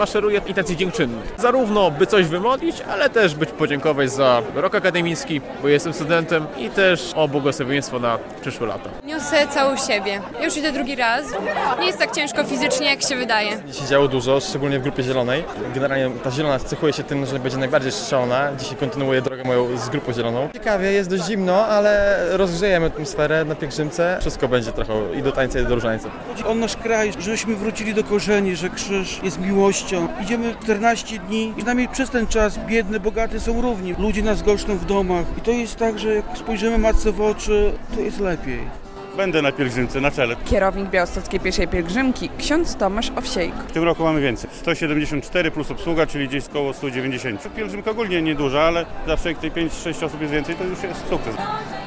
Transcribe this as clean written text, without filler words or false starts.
maszeruje intencji dziękczynnych. Zarówno by coś wymodlić, ale też by podziękować za rok akademicki, bo jestem studentem i też o błogosławieństwo na przyszłe lata. Niosę całą siebie. Ja już idę drugi raz. Nie jest tak ciężko fizycznie, jak się wydaje. Dzisiaj działo dużo, szczególnie w grupie zielonej. Generalnie ta zielona cechuje się tym, że będzie najbardziej szalona. Dzisiaj kontynuuję drogę moją z grupą zieloną. Ciekawie, jest dość zimno, ale rozgrzejemy atmosferę na pielgrzymce. Wszystko będzie trochę i do tańca, i do różańca. Chodzi o nasz kraj, żebyśmy wrócili do korzeni, że krzyż jest miłością. Idziemy 14 dni, przynajmniej przez ten czas biedny, bogaty są równi. Ludzie nas goszczą w domach i to jest tak, że jak spojrzymy matce w oczy, to jest lepiej. Będę na pielgrzymce, na czele. Kierownik Białostockiej Pieszej Pielgrzymki, ksiądz Tomasz Owsiejko. W tym roku mamy więcej. 174 plus obsługa, czyli gdzieś około 190. Pielgrzymka ogólnie nieduża, ale zawsze jak tej 5-6 osób jest więcej, to już jest sukces.